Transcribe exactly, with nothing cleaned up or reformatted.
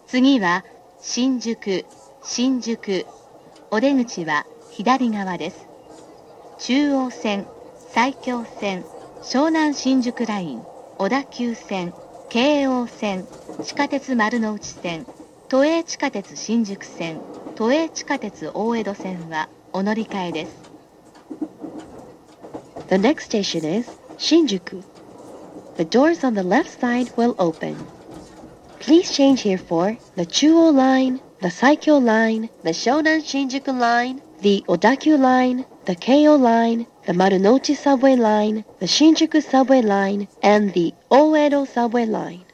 次は新宿、新宿。お出口は左側です。中央線、埼京線、湘南新宿ライン、小田急線、京王線、地下鉄丸ノ内線、都営地下鉄新宿線、都営地下鉄大江戸線はお乗り換えです。 The next station is Shinjuku. The doors on the left side will open. Please change here for the Chuo Line, the Saikyo Line, the Shonan Shinjuku Line, the Odakyu Line, the Keio Line, the Marunouchi Subway Line, the Shinjuku Subway Line, and the Oedo Subway Line.